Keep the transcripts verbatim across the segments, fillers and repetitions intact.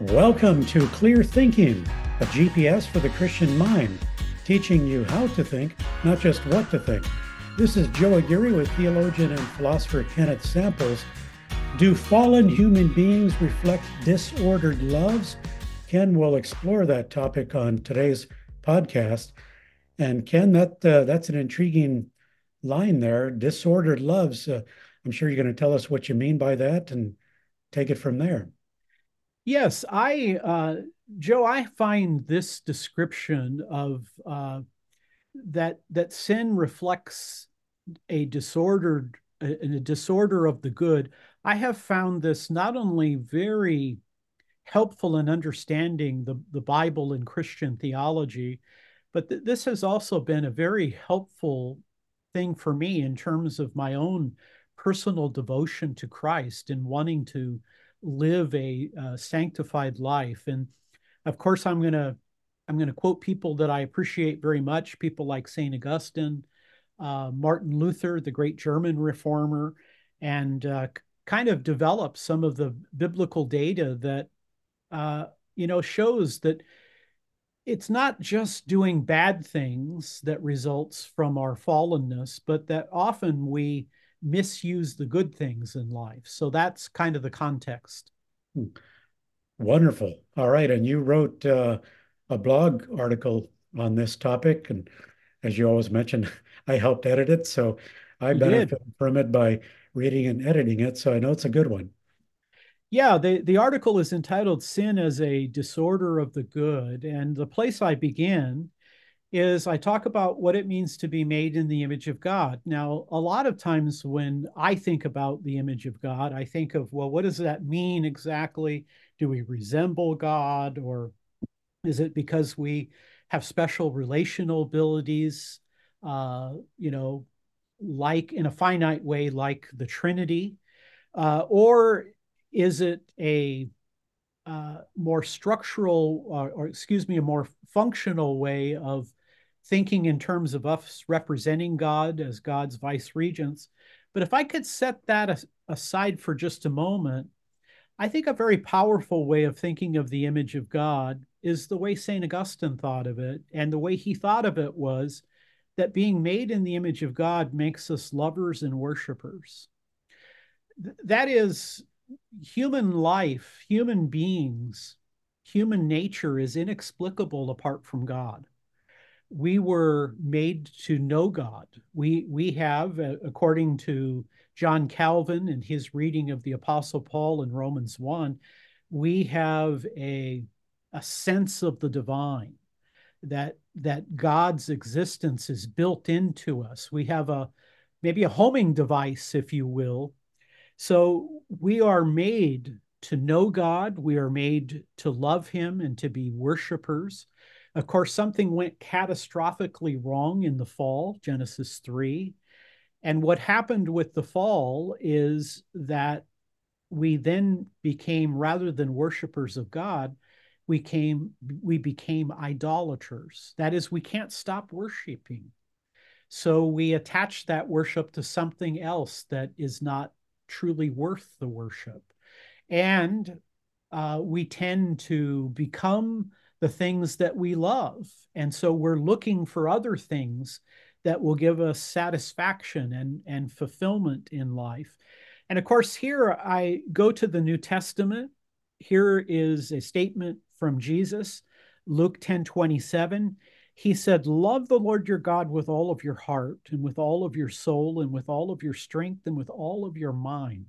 Welcome to Clear Thinking, a G P S for the Christian mind, teaching you how to think, not just what to think. This is Joe Aguirre with theologian and philosopher Kenneth Samples. Do fallen human beings reflect disordered loves? Ken will explore that topic on today's podcast. And Ken, that uh, that's an intriguing line there. Disordered loves. Uh, I'm sure you're going to tell us what you mean by that and take it from there. Yes, I, uh, Joe, I find this description of uh, that that sin reflects a disordered a, a disorder of the good. I have found this not only very helpful in understanding the, the Bible and Christian theology, but th- this has also been a very helpful thing for me in terms of my own personal devotion to Christ and wanting to live a uh, sanctified life. And of course, I'm going to I'm going to quote people that I appreciate very much, people like Saint Augustine, uh, Martin Luther, the great German reformer, and uh, kind of develop some of the biblical data that uh, you know shows that it's not just doing bad things that results from our fallenness, but that often we misuse the good things in life. So that's kind of the context. Wonderful. All right. And you wrote uh, a blog article on this topic. And as you always mention, I helped edit it. So I You did. benefit from it by reading and editing it. So I know it's a good one. Yeah, the, the article is entitled Sin as a Disorder of the Good. And the place I begin is I talk about what it means to be made in the image of God. Now, a lot of times when I think about the image of God, I think of, well, what does that mean exactly? Do we resemble God, or is it because we have special relational abilities, uh, you know, like in a finite way, like the Trinity? Uh, or is it a uh, more structural, or, or excuse me, a more functional way of thinking in terms of us representing God as God's vice regents? But if I could set that as, aside for just a moment, I think a very powerful way of thinking of the image of God is the way Saint Augustine thought of it. And the way he thought of it was that being made in the image of God makes us lovers and worshipers. That is, human life, human beings, human nature is inexplicable apart from God. We were made to know God. We we have, uh, according to John Calvin and his reading of the Apostle Paul in Romans one, we have a a sense of the divine, that that God's existence is built into us. We have a maybe a homing device, if you will. So we are made to know God. We are made to love him and to be worshipers. Of course, something went catastrophically wrong in the fall, Genesis three. And what happened with the fall is that we then became, rather than worshipers of God, we came we became idolaters. That is, we can't stop worshiping. So we attach that worship to something else that is not truly worth the worship. And uh, we tend to become the things that we love. And so we're looking for other things that will give us satisfaction and, and fulfillment in life. And of course, here I go to the New Testament. Here is a statement from Jesus, Luke ten twenty-seven. He said, love the Lord your God with all of your heart and with all of your soul and with all of your strength and with all of your mind.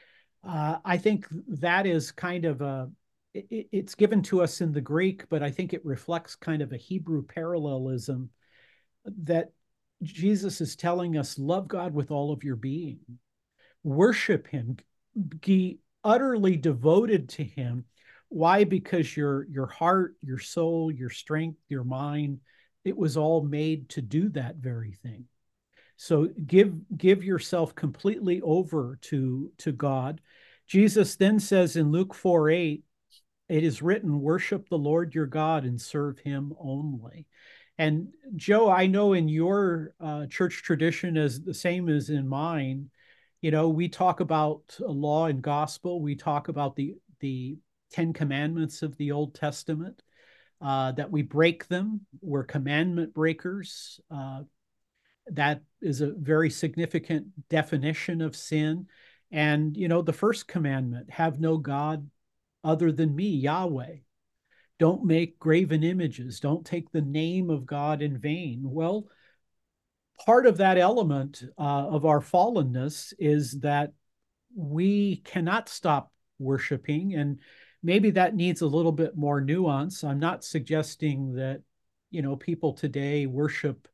Uh, I think that is kind of a, it, it's given to us in the Greek, but I think it reflects kind of a Hebrew parallelism that Jesus is telling us, love God with all of your being, worship him, be utterly devoted to him. Why? Because your your heart, your soul, your strength, your mind, it was all made to do that very thing. So give give yourself completely over to to God. Jesus then says in Luke four eight, it is written, worship the Lord your God and serve him only. And Joe, I know in your uh, church tradition, as the same as in mine, you know, we talk about law and gospel. We talk about the the Ten Commandments of the Old Testament, uh, that we break them. We're commandment breakers. Uh, that is a very significant definition of sin. And, you know, the first commandment, have no God other than me, Yahweh. Don't make graven images. Don't take the name of God in vain. Well, part of that element uh, of our fallenness is that we cannot stop worshiping. And maybe that needs a little bit more nuance. I'm not suggesting that, you know, people today worship,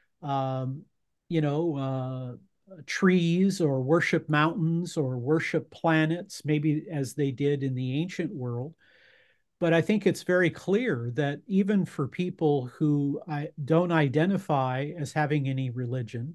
um, you know, uh, trees or worship mountains or worship planets, maybe as they did in the ancient world. But I think it's very clear that even for people who I don't identify as having any religion,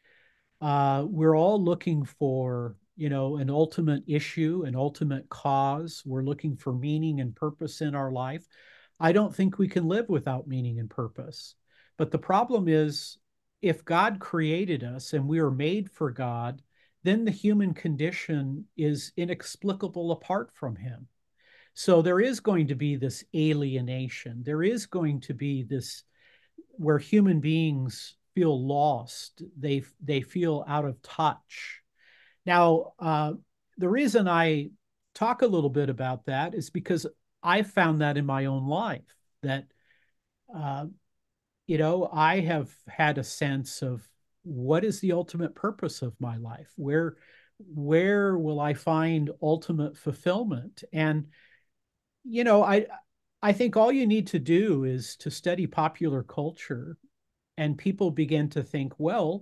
uh, we're all looking for, you know, an ultimate issue, an ultimate cause. We're looking for meaning and purpose in our life. I don't think we can live without meaning and purpose. But the problem is, if God created us and we are made for God, then the human condition is inexplicable apart from Him. So there is going to be this alienation. There is going to be this where human beings feel lost. They they feel out of touch. Now, uh, the reason I talk a little bit about that is because I found that in my own life that uh, you know I have had a sense of what is the ultimate purpose of my life? Where where will I find ultimate fulfillment? And you know, I I think all you need to do is to study popular culture, and people begin to think, well,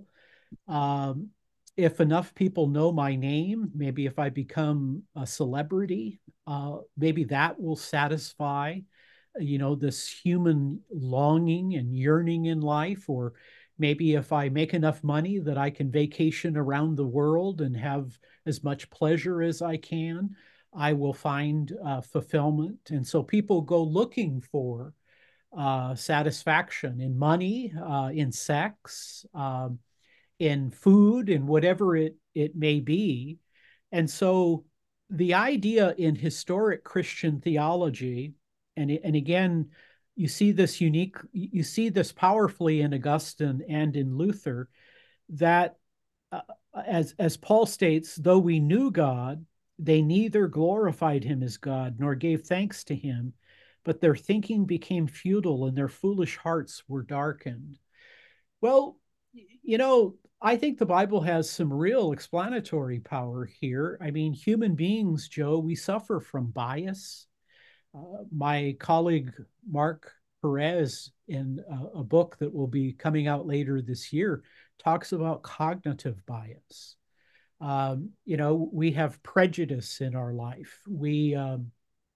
um, if enough people know my name, maybe if I become a celebrity, uh, maybe that will satisfy, you know, this human longing and yearning in life. Or maybe if I make enough money that I can vacation around the world and have as much pleasure as I can, I will find uh, fulfillment. And so people go looking for uh, satisfaction in money, uh, in sex, um, in food, in whatever it, it may be. And so the idea in historic Christian theology, and, and again, you see this unique, you see this powerfully in Augustine and in Luther, that uh, as, as Paul states, though we knew God, they neither glorified him as God nor gave thanks to him, but their thinking became futile and their foolish hearts were darkened. Well, you know, I think the Bible has some real explanatory power here. I mean, human beings, Joe, we suffer from bias. Uh, my colleague, Mark Perez, in a, a book that will be coming out later this year, talks about cognitive bias. Um, you know, we have prejudice in our life. We um,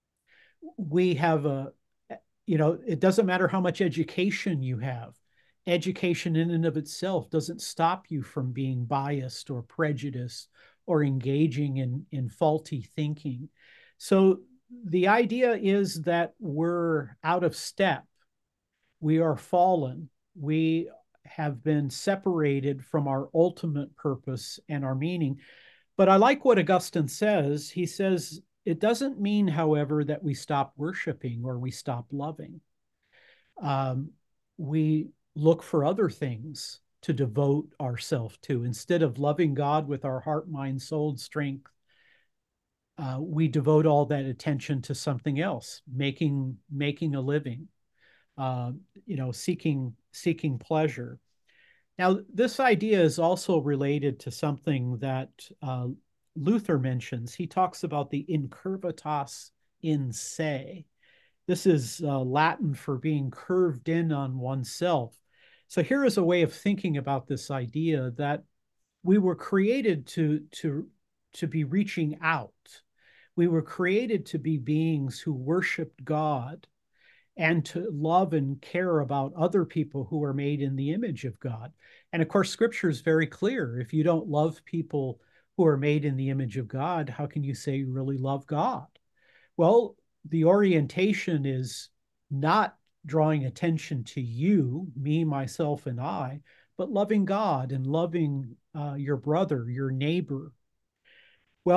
we have a, you know, it doesn't matter how much education you have. Education in and of itself doesn't stop you from being biased or prejudiced or engaging in, in faulty thinking. So the idea is that we're out of step. We are fallen. We have been separated from our ultimate purpose and our meaning. But I like what Augustine says. He says, it doesn't mean, however, that we stop worshiping or we stop loving. Um, we look for other things to devote ourselves to. Instead of loving God with our heart, mind, soul, strength, uh, we devote all that attention to something else, making making a living, uh, you know, seeking seeking pleasure. Now, this idea is also related to something that uh, Luther mentions. He talks about the incurvatas in se. This is uh, Latin for being curved in on oneself. So here is a way of thinking about this idea that we were created to, to, to be reaching out. We were created to be beings who worshiped God and to love and care about other people who are made in the image of God. And of course, scripture is very clear. If you don't love people who are made in the image of God, how can you say you really love God? Well, the orientation is not drawing attention to you, me, myself, and I, but loving God and loving uh, your brother, your neighbor. Well,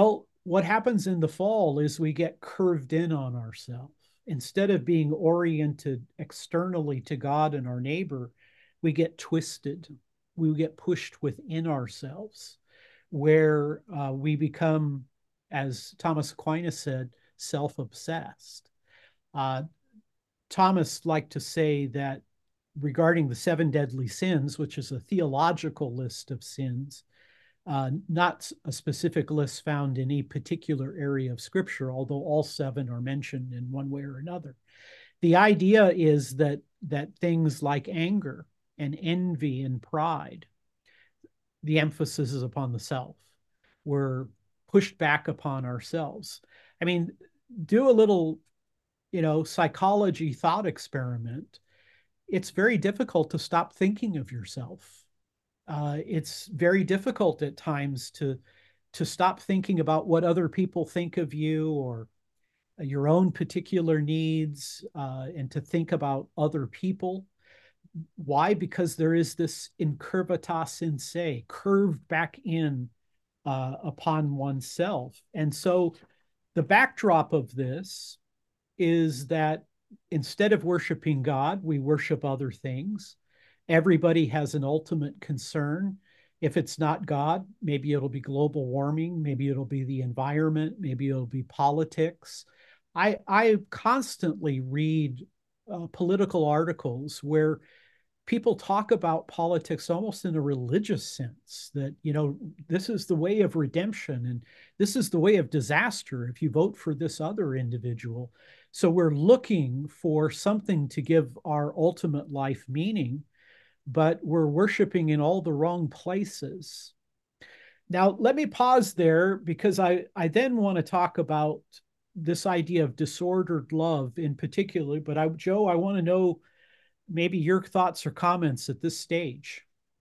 what happens in the fall is we get curved in on ourselves. Instead of being oriented externally to God and our neighbor, we get twisted. We get pushed within ourselves, where uh, we become, as Thomas Aquinas said, self obsessed. Uh, Thomas liked to say that regarding the seven deadly sins, which is a theological list of sins, uh, not a specific list found in a particular area of scripture, although all seven are mentioned in one way or another. The idea is that that things like anger and envy and pride, the emphasis is upon the self. We're pushed back upon ourselves. I mean, do a little, you know, psychology thought experiment. It's very difficult to stop thinking of yourself. Uh, it's very difficult at times to to stop thinking about what other people think of you or your own particular needs, uh, and to think about other people. Why? Because there is this incurvatus in se, curved back in uh, upon oneself. And so the backdrop of this is that instead of worshiping God, we worship other things. Everybody has an ultimate concern. If it's not God, maybe it'll be global warming, maybe it'll be the environment, maybe it'll be politics. I, I constantly read uh, political articles where people talk about politics almost in a religious sense, that, you know, this is the way of redemption and this is the way of disaster if you vote for this other individual. So we're looking for something to give our ultimate life meaning, but we're worshiping in all the wrong places. Now, let me pause there because I, I then want to talk about this idea of disordered love in particular. But I, Joe, I want to know maybe your thoughts or comments at this stage.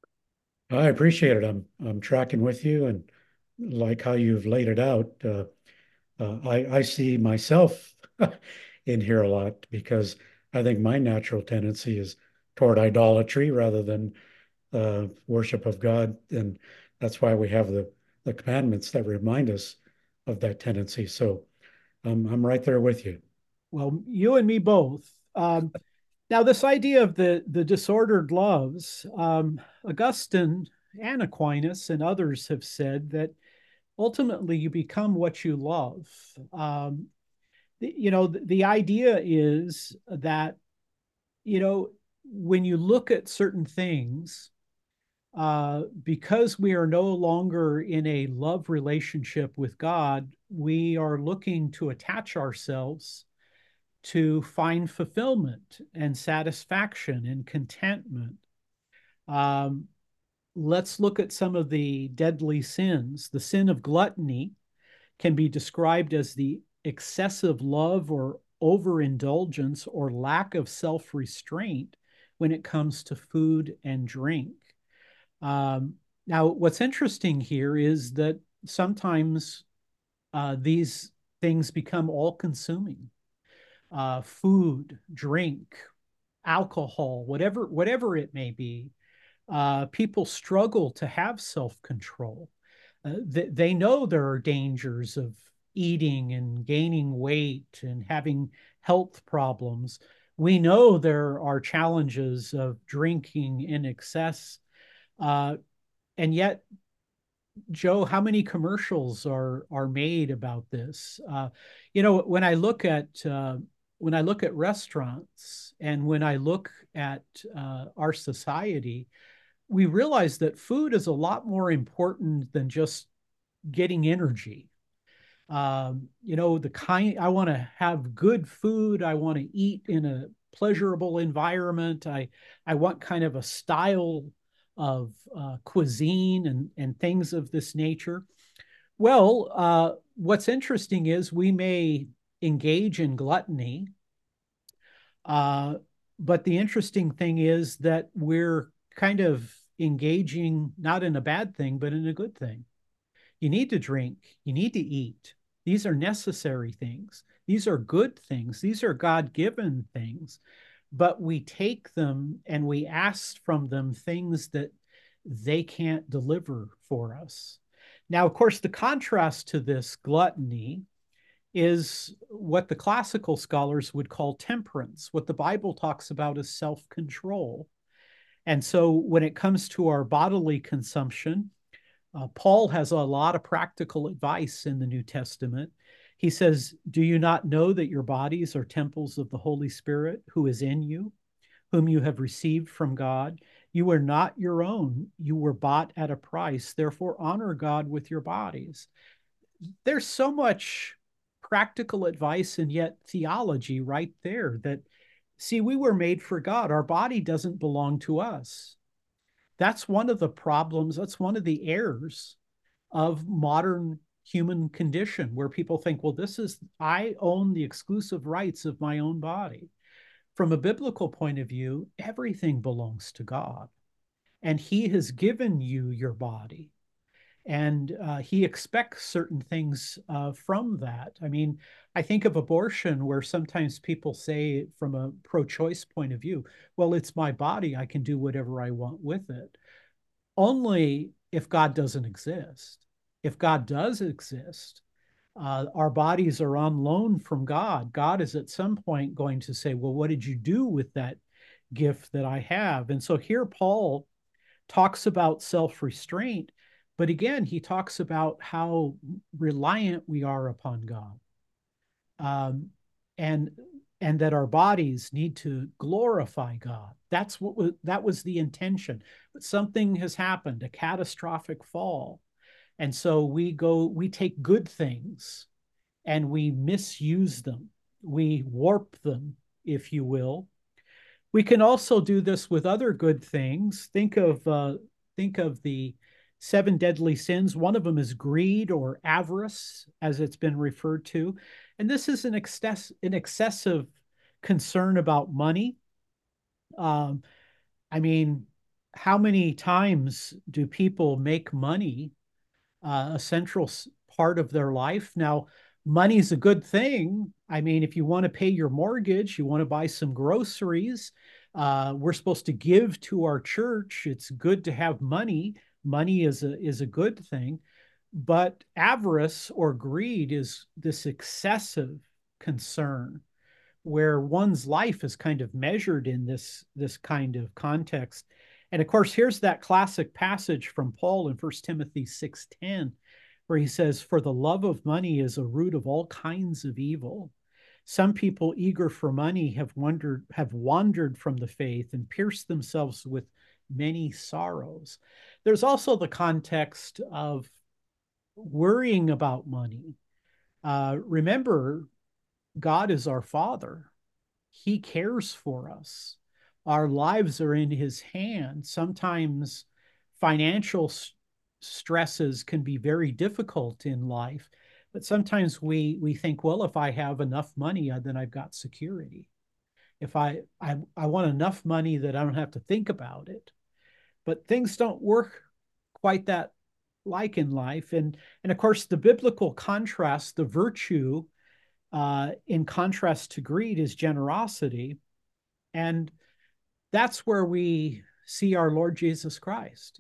I appreciate it. I'm I'm tracking with you and like how you've laid it out. Uh, uh, I I see myself in here a lot because I think my natural tendency is toward idolatry rather than uh, worship of God, and that's why we have the the commandments that remind us of that tendency. So I'm I'm right there with you. Well, you and me both. Um, now, this idea of the the disordered loves, um, Augustine and Aquinas and others have said that ultimately you become what you love. Um, the, you know, the, the idea is that, you know, when you look at certain things, uh, because we are no longer in a love relationship with God, we are looking to attach ourselves to find fulfillment and satisfaction and contentment. Um, let's look at some of the deadly sins. The sin of gluttony can be described as the excessive love or overindulgence or lack of self restraint when it comes to food and drink. Um, now, what's interesting here is that sometimes uh, these things become all consuming. Uh, food, drink, alcohol, whatever, whatever it may be, uh, people struggle to have self-control. Uh, they, they know there are dangers of eating and gaining weight and having health problems. We know there are challenges of drinking in excess. Uh, and yet, Joe, how many commercials are are made about this? Uh, you know, when I look at uh, when I look at restaurants and when I look at uh, our society, we realize that food is a lot more important than just getting energy. Um, you know, the kind I want to have good food. I want to eat in a pleasurable environment. I I want kind of a style of uh, cuisine and and things of this nature. Well, uh, what's interesting is we may engage in gluttony, uh, but the interesting thing is that we're kind of engaging not in a bad thing, but in a good thing. You need to drink, you need to eat. These are necessary things. These are good things. These are God given things. But we take them and we ask from them things that they can't deliver for us. Now, of course, the contrast to this gluttony is what the classical scholars would call temperance. What the Bible talks about is self-control. And so when it comes to our bodily consumption, uh, Paul has a lot of practical advice in the New Testament. He says, do you not know that your bodies are temples of the Holy Spirit who is in you, whom you have received from God? You are not your own. You were bought at a price. Therefore, honor God with your bodies. There's so much practical advice and yet theology right there that, see, we were made for God. Our body doesn't belong to us. That's one of the problems. That's one of the errors of modern human condition, where people think, well, this is, I own the exclusive rights of my own body. From a biblical point of view, everything belongs to God, and he has given you your body. And uh, he expects certain things uh, from that. I mean, I think of abortion, where sometimes people say, from a pro-choice point of view, well, it's my body. I can do whatever I want with it. Only if God doesn't exist. If God does exist, uh, our bodies are on loan from God. God is at some point going to say, well, what did you do with that gift that I have? And so here Paul talks about self-restraint, but again, he talks about how reliant we are upon God, um, and and that our bodies need to glorify God. That's what was, that was the intention. But something has happened, a catastrophic fall, and so we go, we take good things and we misuse them, we warp them, if you will. We can also do this with other good things. Think of uh, think of the seven deadly sins. One of them is greed, or avarice, as it's been referred to. And this is an, excess, an excessive concern about money. Um, I mean, how many times do people make money uh, a central part of their life? Now, money is a good thing. I mean, if you want to pay your mortgage, you want to buy some groceries, uh, we're supposed to give to our church. It's good to have money. Money is a is a good thing, but avarice or greed is this excessive concern, where one's life is kind of measured in this this kind of context. And of course, here's that classic passage from Paul in First Timothy six ten, where he says, for the love of money is a root of all kinds of evil. Some people eager for money have wandered have wandered from the faith and pierced themselves with many sorrows. There's also the context of worrying about money. Uh, remember, God is our Father. He cares for us. Our lives are in his hand. Sometimes financial stresses can be very difficult in life, but sometimes we we think, well, if I have enough money, then I've got security. If I I, I want enough money that I don't have to think about it. But things don't work quite that like in life. And, and of course, the biblical contrast, the virtue uh, in contrast to greed, is generosity. And that's where we see our Lord Jesus Christ.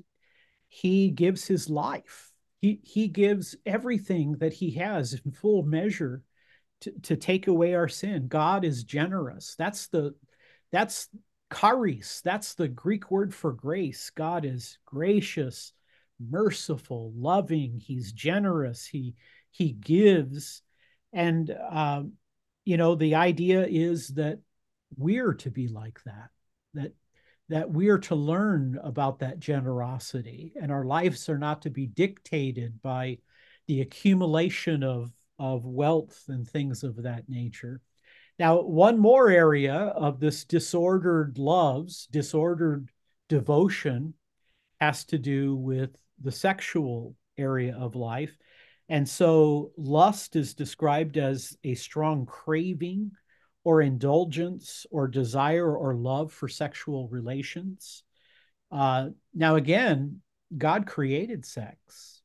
He gives his life. He, he gives everything that he has in full measure to, to take away our sin. God is generous. That's the, that's charis. That's the Greek word for grace. God is gracious, merciful, loving. He's generous. He, he gives. And, um, you know, the idea is that we're to be like that, that, that we are to learn about that generosity, and our lives are not to be dictated by the accumulation of, of wealth and things of that nature. Now, one more area of this disordered loves, disordered devotion, has to do with the sexual area of life. And so lust is described as a strong craving or indulgence or desire or love for sexual relations. Uh, now, again, God created sex.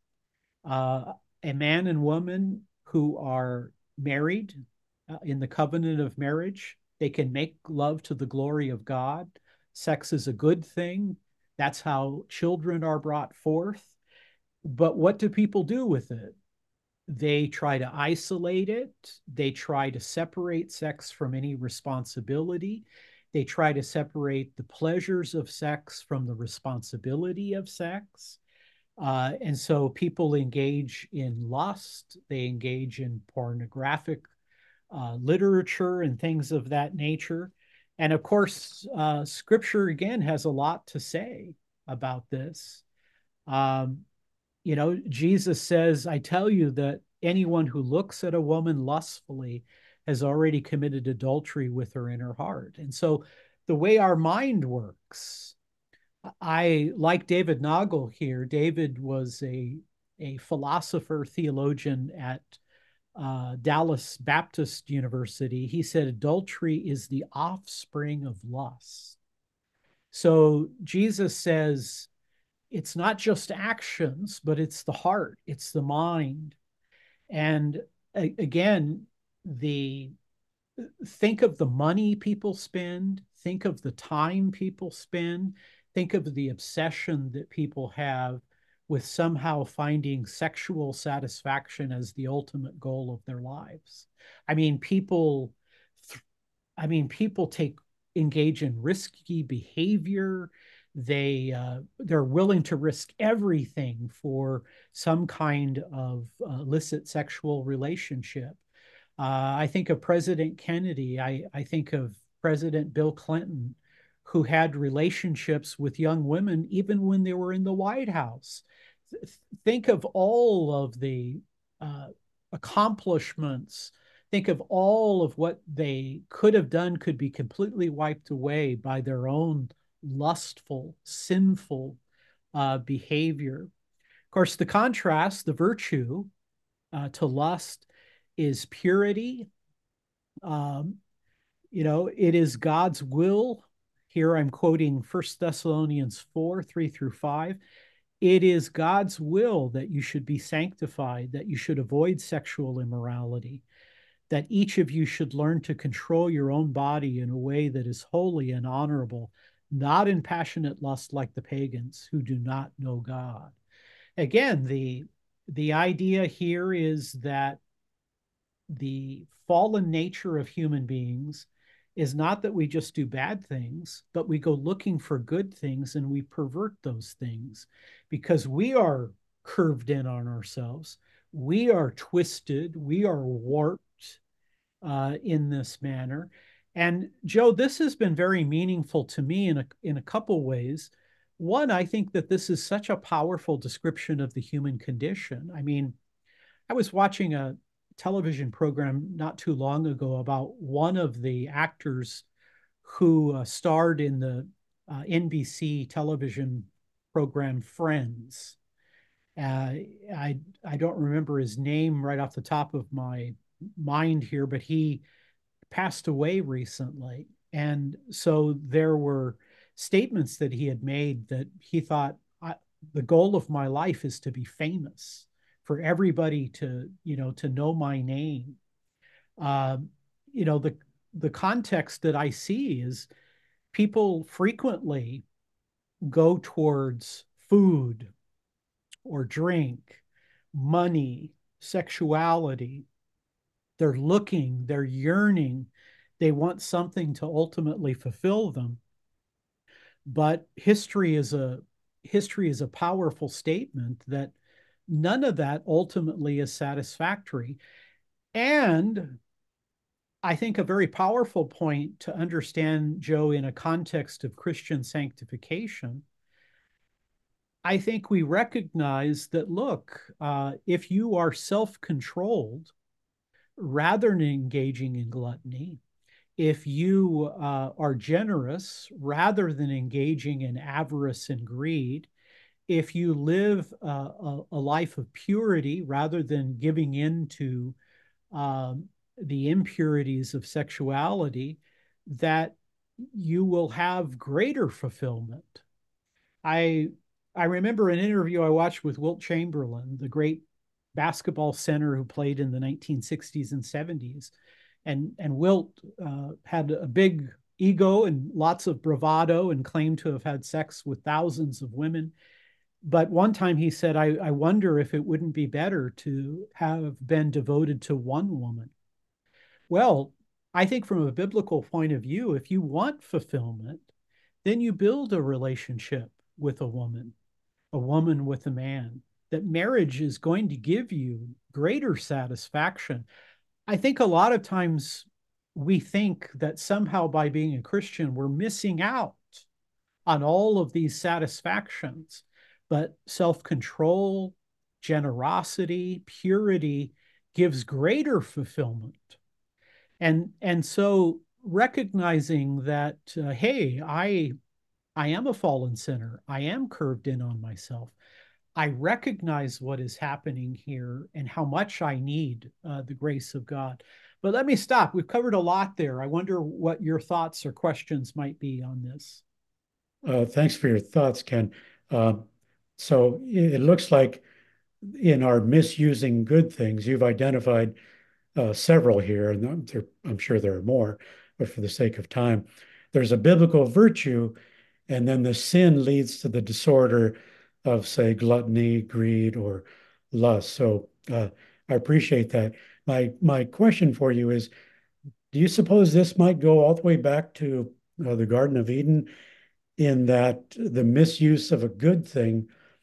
Uh, a man and woman who are married uh, in the covenant of marriage, they can make love to the glory of God. Sex is a good thing. That's how children are brought forth. But what do people do with it? They try to isolate it. They try to separate sex from any responsibility. They try to separate the pleasures of sex from the responsibility of sex. Uh, and so people engage in lust, they engage in pornographic uh, literature and things of that nature. And of course, uh, scripture again has a lot to say about this. Um, you know, Jesus says, I tell you that anyone who looks at a woman lustfully has already committed adultery with her in her heart. And so the way our mind works, I like David Nagel here. David was a, a philosopher, theologian at uh, Dallas Baptist University. He said adultery is the offspring of lust. So Jesus says it's not just actions, but it's the heart, it's the mind. And a- again, the think of the money people spend, think of the time people spend, think of the obsession that people have with somehow finding sexual satisfaction as the ultimate goal of their lives. I mean, people, I mean, people take engage in risky behavior. They uh, they're willing to risk everything for some kind of uh, illicit sexual relationship. Uh, I think of President Kennedy. I, I think of President Bill Clinton, who had relationships with young women even when they were in the White House. Think of all of the uh, accomplishments. Think of all of what they could have done could be completely wiped away by their own lustful, sinful uh, behavior. Of course, the contrast, the virtue uh, to lust is purity. Um, you know, it is God's will. Here I'm quoting First Thessalonians four, three through five. It is God's will that you should be sanctified, that you should avoid sexual immorality, that each of you should learn to control your own body in a way that is holy and honorable, not in passionate lust like the pagans who do not know God. Again, the the idea here is that the fallen nature of human beings is not that we just do bad things, but we go looking for good things and we pervert those things because we are curved in on ourselves. We are twisted. We are warped uh, in this manner. And Joe, this has been very meaningful to me in a, in a couple ways. One, I think that this is such a powerful description of the human condition. I mean, I was watching a television program not too long ago about one of the actors who uh, starred in the uh, N B C television program Friends. Uh, I I don't remember his name right off the top of my mind here, but he passed away recently, and so there were statements that he had made that he thought I, the goal of my life is to be famous, for everybody to you know to know my name. Uh, you know the the context that I see is people frequently go towards food or drink, money, sexuality. They're looking, they're yearning, they want something to ultimately fulfill them. But history is a history is a powerful statement that none of that ultimately is satisfactory. And I think a very powerful point to understand, Joe, in a context of Christian sanctification, I think we recognize that, look, uh, if you are self controlled rather than engaging in gluttony, if you uh, are generous rather than engaging in avarice and greed, if you live uh, a, a life of purity rather than giving in to um, the impurities of sexuality, that you will have greater fulfillment. I I remember an interview I watched with Wilt Chamberlain, the great basketball center who played in the nineteen sixties and seventies. And, and Wilt uh, had a big ego and lots of bravado and claimed to have had sex with thousands of women. but one time he said, I, I wonder if it wouldn't be better to have been devoted to one woman. Well, I think from a biblical point of view, if you want fulfillment, then you build a relationship with a woman, a woman with a man, that marriage is going to give you greater satisfaction. I think a lot of times we think that somehow by being a Christian, we're missing out on all of these satisfactions, but self control, generosity, purity gives greater fulfillment. And, and so recognizing that, uh, hey, I, I am a fallen sinner, I am curved in on myself. I recognize what is happening here and how much I need uh, the grace of God. But let me stop. We've covered a lot there. I wonder what your thoughts or questions might be on this. Uh, thanks for your thoughts, Ken. Uh, so it looks like in our misusing good things, you've identified uh, several here, and I'm, there, I'm sure there are more, but for the sake of time, there's a biblical virtue, and then the sin leads to the disorder of, say, gluttony, greed, or lust. So uh, I appreciate that. My my question for you is, do you suppose this might go all the way back to uh, the Garden of Eden, in that the misuse of a good thing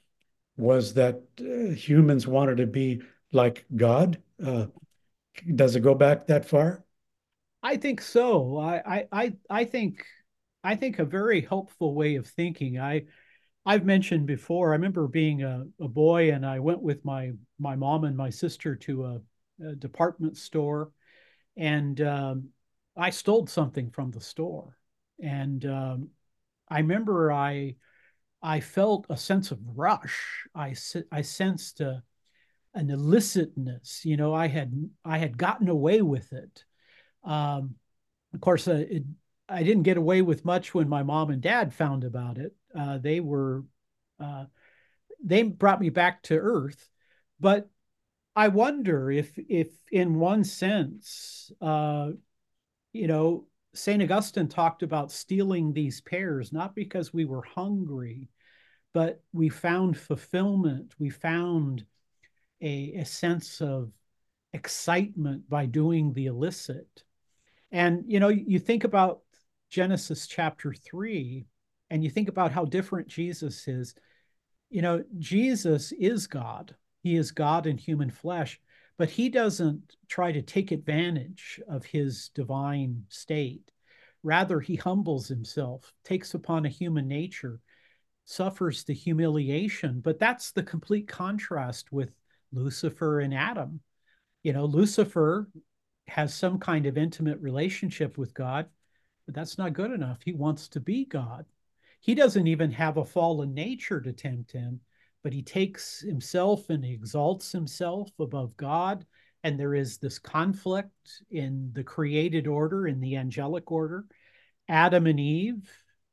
was that uh, humans wanted to be like God? Uh, does it go back that far? I think so. I I I think I think a very helpful way of thinking. I I've mentioned before. I remember being a, a boy, and I went with my my mom and my sister to a, a department store, and um, I stole something from the store. And um, I remember I I felt a sense of rush. I I sensed a, an illicitness. You know, I had I had gotten away with it. Um, of course, uh, it, I didn't get away with much when my mom and dad found about it. Uh, they were uh, they brought me back to earth, but I wonder if if in one sense, uh, you know, Saint Augustine talked about stealing these pears not because we were hungry, but we found fulfillment. We found a, a sense of excitement by doing the illicit. And, you know, you think about Genesis chapter three, and you think about how different Jesus is. You know, Jesus is God. He is God in human flesh, but he doesn't try to take advantage of his divine state. Rather, he humbles himself, takes upon a human nature, suffers the humiliation. But that's the complete contrast with Lucifer and Adam. You know, Lucifer has some kind of intimate relationship with God, but that's not good enough. He wants to be God. He doesn't even have a fallen nature to tempt him, but he takes himself and he exalts himself above God. And there is this conflict in the created order, in the angelic order. Adam and Eve,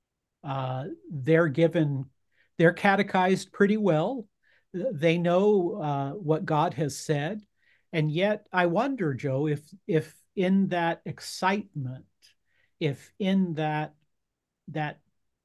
uh, they're given, they're catechized pretty well. They know uh, what God has said. And yet I wonder, Joe, if if in that excitement, if in that that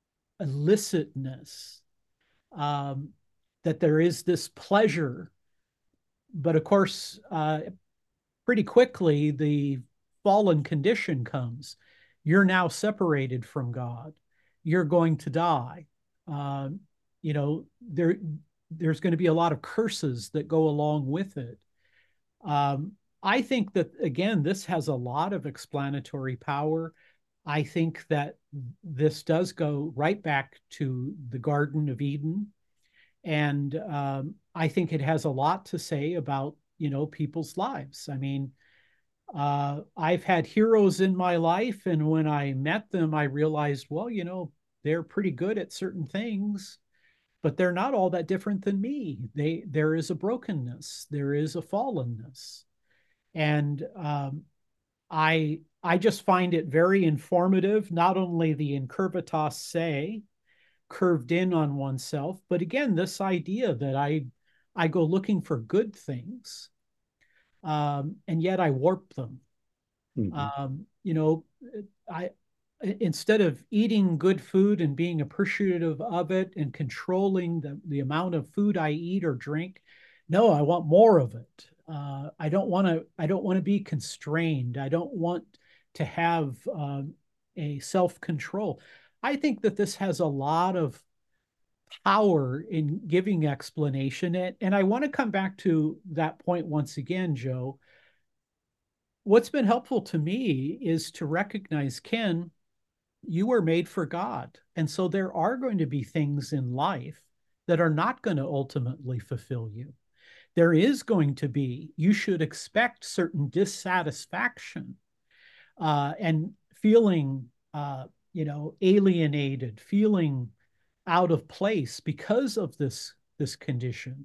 illicitness, um, that there is this pleasure, but of course, uh, pretty quickly the fallen condition comes. You're now separated from God. You're going to die. Uh, you know, there there's going to be a lot of curses that go along with it. Um, I think that, again, this has a lot of explanatory power. I think that this does go right back to the Garden of Eden. And um, I think it has a lot to say about, you know, people's lives. I mean, uh, I've had heroes in my life, and when I met them, I realized, well, you know, they're pretty good at certain things, but they're not all that different than me. They there is a brokenness, there is a fallenness, and um, I I just find it very informative. Not only the incurvatus se, curved in on oneself, but again, this idea that I I go looking for good things, um, and yet I warp them. Mhm. Um, you know, I instead of eating good food and being appreciative of it and controlling the, the amount of food I eat or drink, no, I want more of it. Uh, I don't want to. I don't want to be constrained. I don't want to have um, a self-control. I think that this has a lot of power in giving explanation. And, and I want to come back to that point once again, Joe. What's been helpful to me is to recognize, Ken, you were made for God. And so there are going to be things in life that are not going to ultimately fulfill you. There is going to be, you should expect certain dissatisfaction uh, and feeling, uh, you know, alienated, feeling out of place because of this, this condition.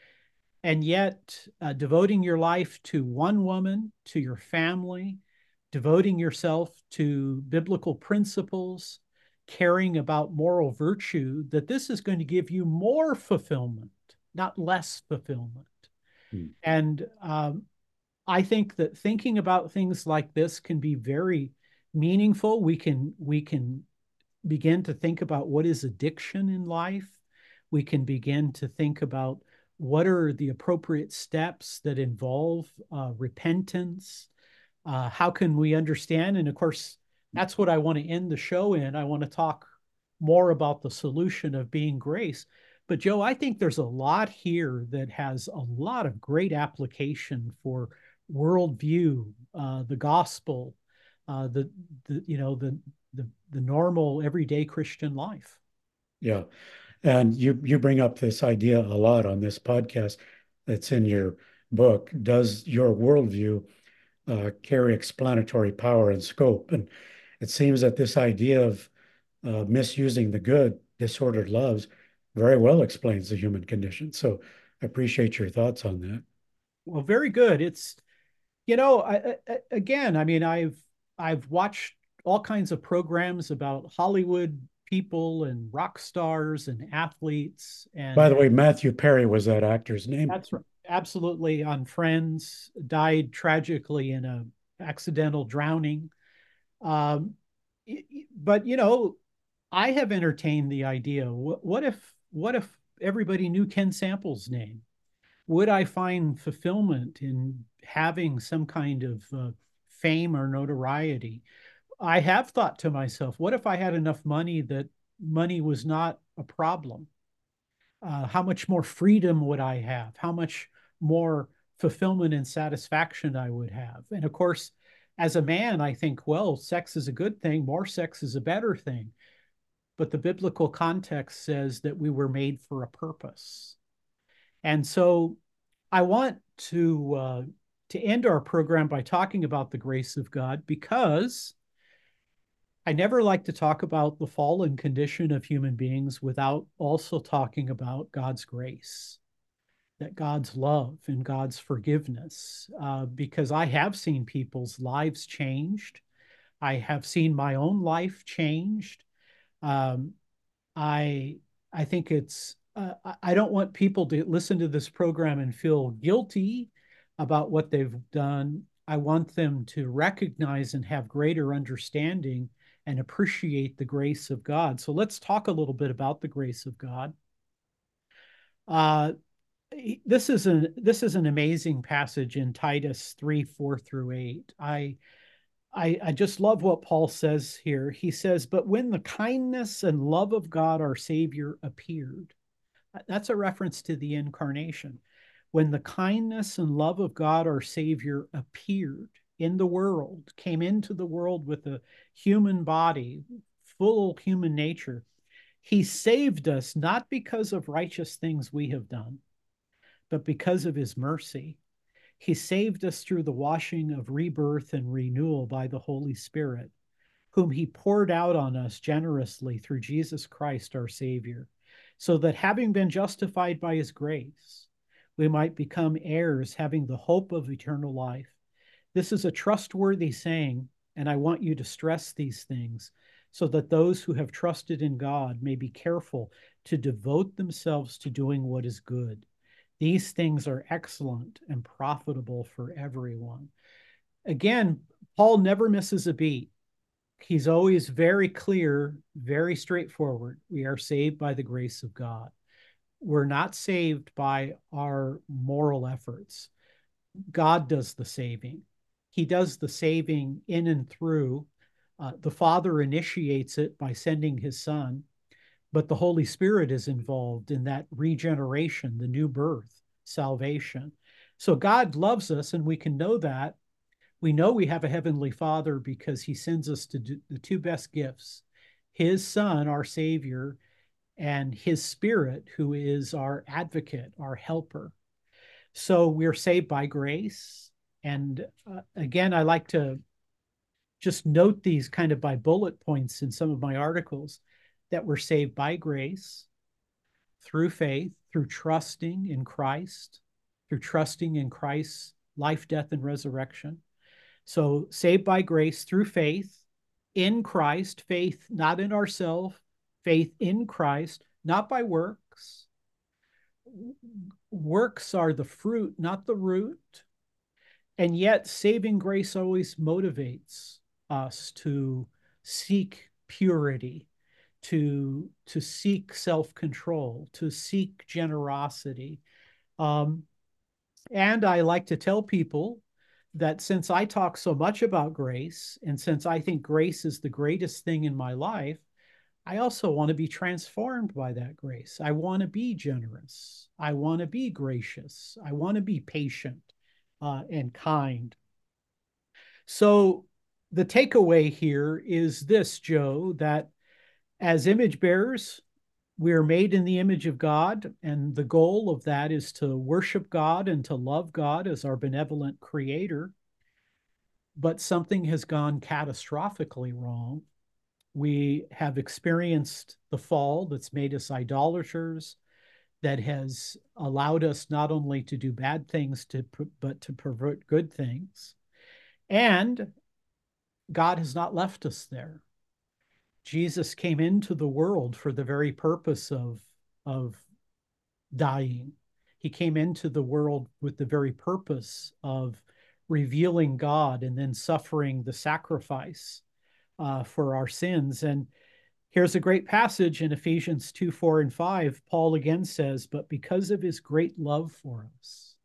And yet, uh, devoting your life to one woman, to your family, devoting yourself to biblical principles, caring about moral virtue, that this is going to give you more fulfillment, not less fulfillment. Hmm. And um, I think that thinking about things like this can be very meaningful. We can we can begin to think about what is addiction in life. We can begin to think about what are the appropriate steps that involve uh, repentance. Uh, how can we understand? And of course, that's what I want to end the show in. I want to talk more about the solution of being grace. But Joe, I think there's a lot here that has a lot of great application for worldview, uh, the gospel, uh, the, the you know the, the the normal everyday Christian life. Yeah, and you you bring up this idea a lot on this podcast. That's in your book. Does your worldview uh, carry explanatory power and scope? And it seems that this idea of uh, misusing the good, disordered loves, very well explains the human condition. So I appreciate your thoughts on that. Well, very good. It's, you know, I, I, again, I mean, I've I've watched all kinds of programs about Hollywood people and rock stars and athletes. And by the way, Matthew Perry was that actor's name. That's right. Absolutely. On Friends, died tragically in a accidental drowning. Um, but you know, I have entertained the idea. What, what if what if everybody knew Ken Sample's name? Would I find fulfillment in having some kind of uh, fame or notoriety? I have thought to myself, what if I had enough money that money was not a problem? Uh, how much more freedom would I have? How much more fulfillment and satisfaction I would have? And of course, as a man, I think, well, sex is a good thing. More sex is a better thing. But the biblical context says that we were made for a purpose. And so I want to uh, to end our program by talking about the grace of God, because I never like to talk about the fallen condition of human beings without also talking about God's grace, that God's love and God's forgiveness, uh, because I have seen people's lives changed. I have seen my own life changed. Um, I I think it's uh, I don't want people to listen to this program and feel guilty about what they've done. I want them to recognize and have greater understanding and appreciate the grace of God. So let's talk a little bit about the grace of God. Uh, this is an this is an amazing passage in Titus three, four through eight. I I, I just love what Paul says here. He says, "But when the kindness and love of God our Savior appeared," that's a reference to the incarnation. When the kindness and love of God our Savior appeared in the world, came into the world with a human body, full human nature, he saved us not because of righteous things we have done, but because of his mercy. He saved us through the washing of rebirth and renewal by the Holy Spirit, whom he poured out on us generously through Jesus Christ our Savior, so that having been justified by his grace, we might become heirs, having the hope of eternal life. This is a trustworthy saying, and I want you to stress these things, so that those who have trusted in God may be careful to devote themselves to doing what is good. These things are excellent and profitable for everyone. Again, Paul never misses a beat. He's always very clear, very straightforward. We are saved by the grace of God. We're not saved by our moral efforts. God does the saving. He does the saving in and through. Uh, the Father initiates it by sending his Son, but the Holy Spirit is involved in that regeneration, the new birth, salvation. So God loves us, and we can know that. We know we have a Heavenly Father because he sends us to do the two best gifts, his Son, our Savior, and his Spirit, who is our advocate, our helper. So we're saved by grace. And uh, again, I like to just note these kind of by bullet points in some of my articles, that we're saved by grace, through faith, through trusting in Christ, through trusting in Christ's life, death, and resurrection. So saved by grace through faith in Christ, faith not in ourselves, faith in Christ, not by works. Works are the fruit, not the root. And yet saving grace always motivates us to seek purity, to, to seek self-control, to seek generosity. Um, and I like to tell people that since I talk so much about grace, and since I think grace is the greatest thing in my life, I also want to be transformed by that grace. I want to be generous. I want to be gracious. I want to be patient uh, and kind. So the takeaway here is this, Joe, that as image bearers, we are made in the image of God, and the goal of that is to worship God and to love God as our benevolent creator. But something has gone catastrophically wrong. We have experienced the fall that's made us idolaters, that has allowed us not only to do bad things, to, but to pervert good things. And God has not left us there. Jesus came into the world for the very purpose of, of dying. He came into the world with the very purpose of revealing God and then suffering the sacrifice uh, for our sins. And here's a great passage in Ephesians two, four, and five. Paul again says, but because of his great love for us,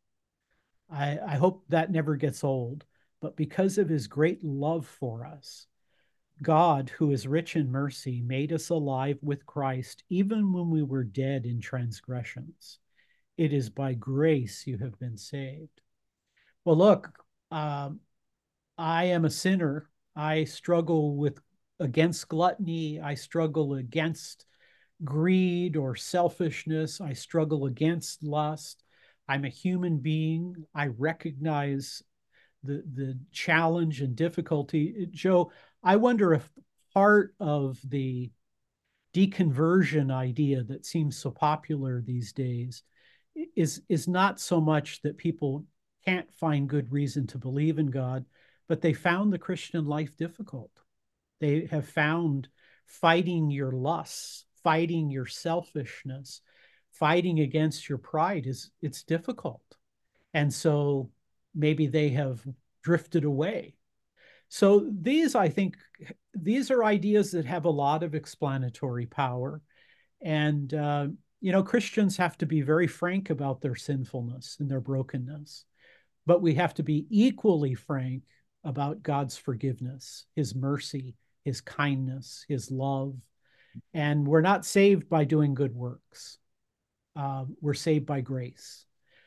I, I hope that never gets old, but because of his great love for us, God, who is rich in mercy, made us alive with Christ, even when we were dead in transgressions. It is by grace you have been saved. Well, look, um, I am a sinner. I struggle with against gluttony. I struggle against greed or selfishness. I struggle against lust. I'm a human being. I recognize the the challenge and difficulty. Joe, I wonder if part of the deconversion idea that seems so popular these days is is not so much that people can't find good reason to believe in God, but they found the Christian life difficult. They have found fighting your lusts, fighting your selfishness, fighting against your pride is it's difficult. And so maybe they have drifted away. So these, I think, these are ideas that have a lot of explanatory power. And, uh, you know, Christians have to be very frank about their sinfulness and their brokenness, but we have to be equally frank about God's forgiveness, his mercy, his kindness, his love. And we're not saved by doing good works. Uh, we're saved by grace.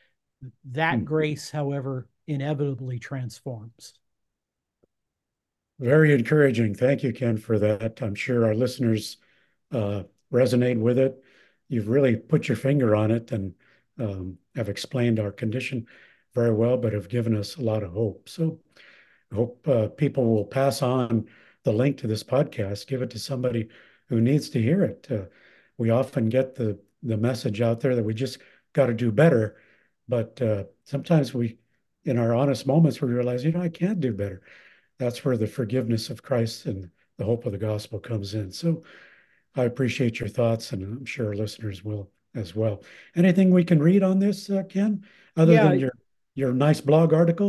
That hmm. grace, however, inevitably transforms. Very encouraging. Thank you, Ken, for that. I'm sure our listeners uh, resonate with it. You've really put your finger on it and um, have explained our condition very well, but have given us a lot of hope. So I hope uh, people will pass on the link to this podcast, give it to somebody who needs to hear it. Uh, we often get the, the message out there that we just got to do better. But uh, sometimes we, in our honest moments, we realize, you know, I can't do better. That's where the forgiveness of Christ and the hope of the gospel comes in. So I appreciate your thoughts, and I'm sure our listeners will as well. Anything we can read on this, uh, Ken, other yeah. than your, your nice blog article?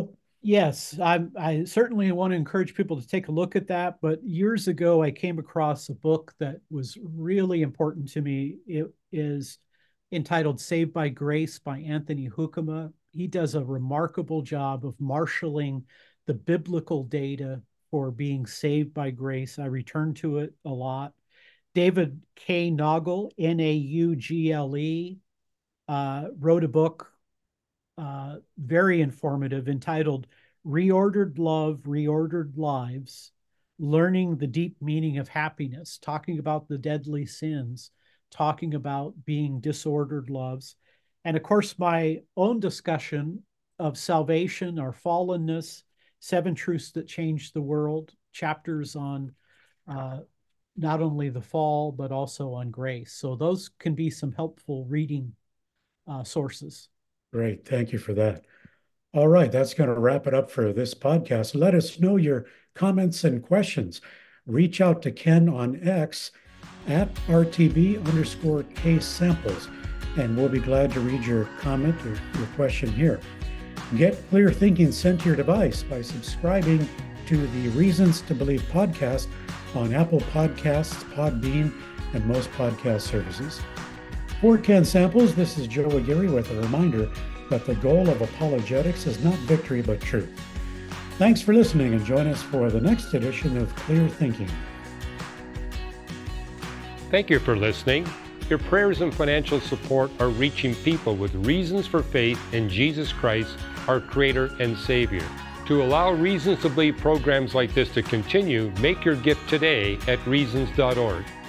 Yes, I, I certainly want to encourage people to take a look at that. But years ago, I came across a book that was really important to me. It is entitled Saved by Grace by Anthony Hoekema. He does a remarkable job of marshaling the biblical data for being saved by grace. I return to it a lot. David K. Naugle, N A U G L E, uh, wrote a book, uh, very informative, entitled Reordered Love, Reordered Lives, Learning the Deep Meaning of Happiness, talking about the deadly sins, talking about being disordered loves. And of course, my own discussion of salvation, our fallenness, Seven Truths That Changed the World, chapters on uh, not only the fall, but also on grace. So those can be some helpful reading uh, sources. Great. Thank you for that. All right. That's going to wrap it up for this podcast. Let us know your comments and questions. Reach out to Ken on X at R T B underscore case samples, and we'll be glad to read your comment or your question here. Get Clear Thinking sent to your device by subscribing to the Reasons to Believe podcast on Apple Podcasts, Podbean, and most podcast services. For Ken Samples, this is Joe Aguirre with a reminder that the goal of apologetics is not victory but truth. Thanks for listening, and join us for the next edition of Clear Thinking. Thank you for listening. Your prayers and financial support are reaching people with reasons for faith in Jesus Christ, our Creator and Savior. To allow Reasons to Believe programs like this to continue, make your gift today at reasons dot org.